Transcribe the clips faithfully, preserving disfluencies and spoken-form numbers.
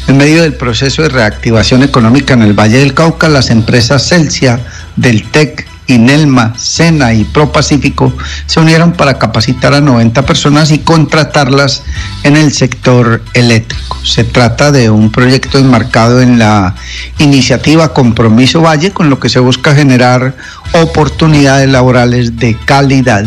En medio del proceso de reactivación económica en el Valle del Cauca, las empresas Celsia, Deltec, Inelma, Sena y ProPacífico se unieron para capacitar a noventa personas y contratarlas en el sector eléctrico. Se trata de un proyecto enmarcado en la iniciativa Compromiso Valle, con lo que se busca generar oportunidades laborales de calidad.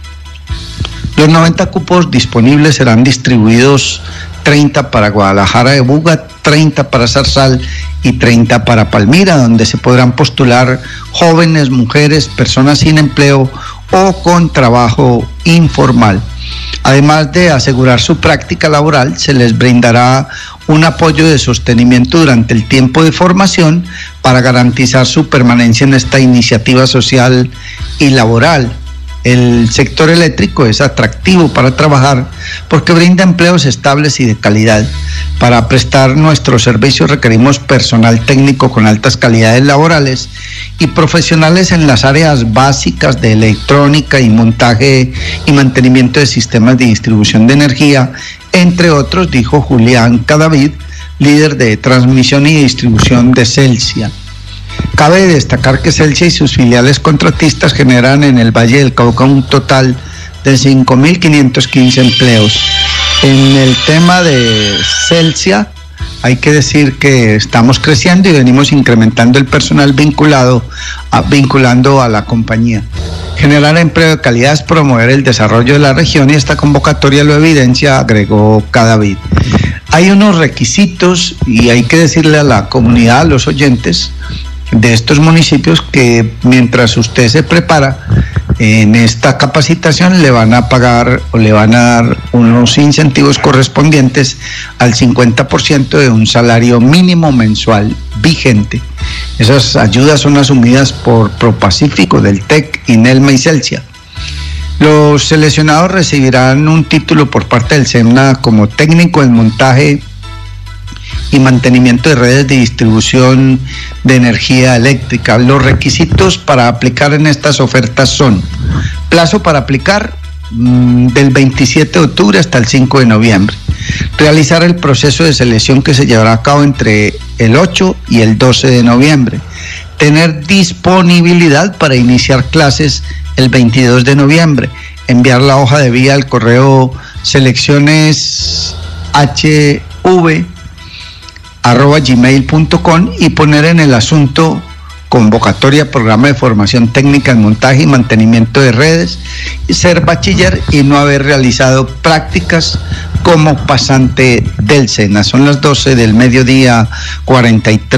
Los noventa cupos disponibles serán distribuidos treinta para Guadalajara de Buga, treinta para Zarzal y treinta para Palmira, donde se podrán postular jóvenes, mujeres, personas sin empleo o con trabajo informal. Además de asegurar su práctica laboral, se les brindará un apoyo de sostenimiento durante el tiempo de formación para garantizar su permanencia en esta iniciativa social y laboral. El sector eléctrico es atractivo para trabajar porque brinda empleos estables y de calidad. Para prestar nuestros servicios requerimos personal técnico con altas calidades laborales y profesionales en las áreas básicas de electrónica y montaje y mantenimiento de sistemas de distribución de energía, entre otros, dijo Julián Cadavid, líder de transmisión y distribución de Celsia. Cabe destacar que Celsia y sus filiales contratistas generan en el Valle del Cauca un total de cinco mil quinientos quince empleos. En el tema de Celsia, hay que decir que estamos creciendo y venimos incrementando el personal vinculado a, vinculando a la compañía. Generar empleo de calidad es promover el desarrollo de la región y esta convocatoria lo evidencia, agregó Cadavid. Hay unos requisitos y hay que decirle a la comunidad, a los oyentes de estos municipios, que mientras usted se prepara en esta capacitación le van a pagar o le van a dar unos incentivos correspondientes al cincuenta por ciento de un salario mínimo mensual vigente. Esas ayudas son asumidas por ProPacífico, Deltec, Inelma y Celsia. Los seleccionados recibirán un título por parte del SEMNA como técnico en montaje y mantenimiento de redes de distribución de energía eléctrica. Los requisitos para aplicar en estas ofertas son: plazo para aplicar mmm, del veintisiete de octubre hasta el cinco de noviembre. Realizar el proceso de selección que se llevará a cabo entre el ocho y el doce de noviembre. Tener disponibilidad para iniciar clases el veintidós de noviembre. Enviar la hoja de vida al correo selecciones h v arroba gmail punto com y poner en el asunto convocatoria programa de formación técnica en montaje y mantenimiento de redes, y ser bachiller y no haber realizado prácticas como pasante del SENA. Son las doce del mediodía, cuarenta y tres